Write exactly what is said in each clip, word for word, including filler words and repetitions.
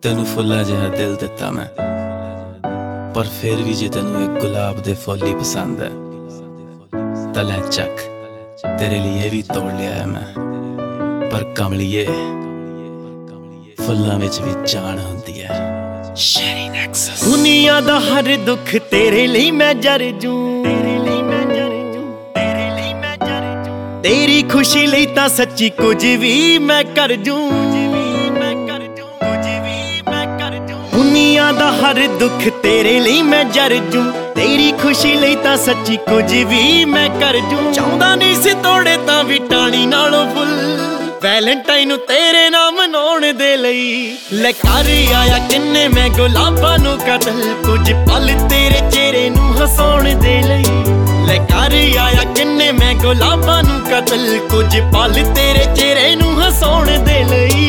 तेनू फुल्ला जिहा दिल दिता मैं, पर फिर भी जे तेनू एक गुलाब दे फुल ही पसंद है तां लै चक, तेरे लिए भी तोड़ लिया है मैं। पर कमलिए फुल्लां विच भी जान हुंदी है। दुनिया दा हर दुख तेरे लिए मैं जर जूं, तेरी खुशी लई तां सच्ची कुछ भी मैं कर जूं। दुनिया दा हर दुख तेरे लिए मैं जर जूं, तेरी खुशी लई तां सच्ची कुछ भी मैं कर जूं। चाहुंदा नहीं सी तोड़े तां भी टाणी नालों फुल, वैलेंटाइन नूं तेरे नाम मनाउण दे लई। ले कर आया किन्ने मैं गुलाबां नूं कतल, कुछ पल तेरे चेहरे नूं हसाउण दे लई। ले कर आया किन्ने मैं गुलाबां नूं कतल, कुछ पल तेरे चेहरे नूं हसाउण दे लई।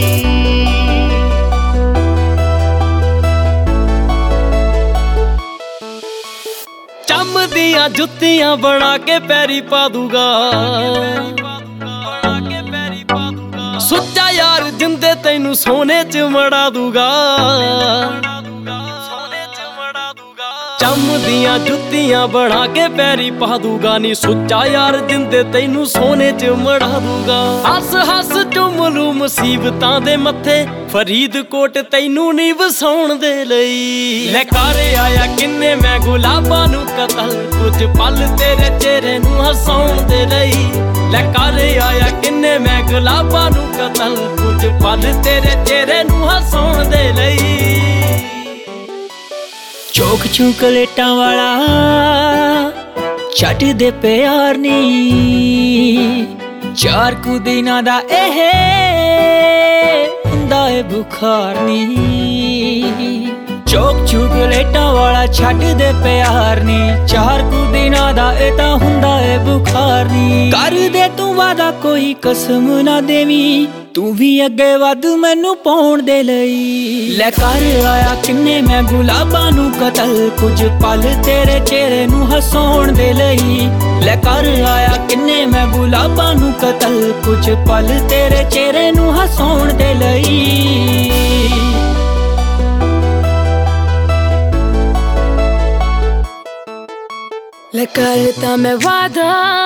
चमदियां जुत्तियां बना के पैरी पा दूंगा, सुच्चा यार जिंदे तैनू सोने च मड़ा दूंगा। चमदियां जुत्तियां बना के पैरी पा दूंगा, नी सुच्चा यार जिंदे तैनू सोने च मड़ा दूंगा। हस हस चुम लू मुसीबतां दे मत्थे, फरीदकोट तैनू नहीं वसाउण दे लई। ले कर आया किन्ने मैं गुलाबां नूं कतल, कुछ पल तेरे चेहरे नूं हसाउण दे लई। ले कर आया किन्ने मैं गुलाबां नूं कतल, कुछ पल तेरे चेहरे नूं हसाउण दे लई। चौक चौकलेटां वाला छट दे प्यार नी, चार कु दिनां दा एह हुंदा ए बुखार नी। चौक चौकलेटां वाला छट दे प्यार नी, चार कु दिनां दा ए तां हुंदा ए बुखार नी। कर दे तू वादा कोई कसम ना देवी, तू भी अगे वध मैनू पाउण दे लई। ले कर आया किन्ने मैं गुलाबां नूं कतल, कुछ पल तेरे चेहरे नूं हसाउण दे लई। ले कर आया किन्ने मैं गुलाबां नूं कतल, कुछ पल तेरे चेहरे नूं हसाउण दे लई। ले करता मैं वादा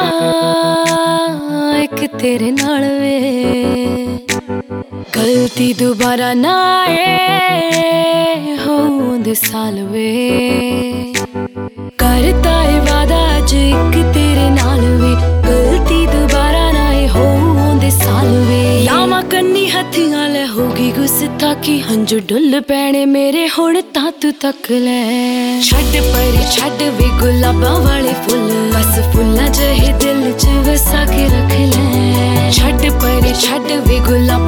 एक तेरे नाल वे, गलती दोबारा ना आए होंदे साल वे। करता है वादा अज एक तेरे नाल वे, गलती दोबारा ना आए होंदे साल वे। लावा कन्नी हथियां ले होगी गुस्ताखी, हंजू डुल पैणे मेरे हुण तां तू तक ले। छड्ड परे छड्ड वे गुलाबां वाले फुल, बस फुल्लां जहे दिल च वसा के रख ले। छड्ड परे छड्ड वे गुलाबां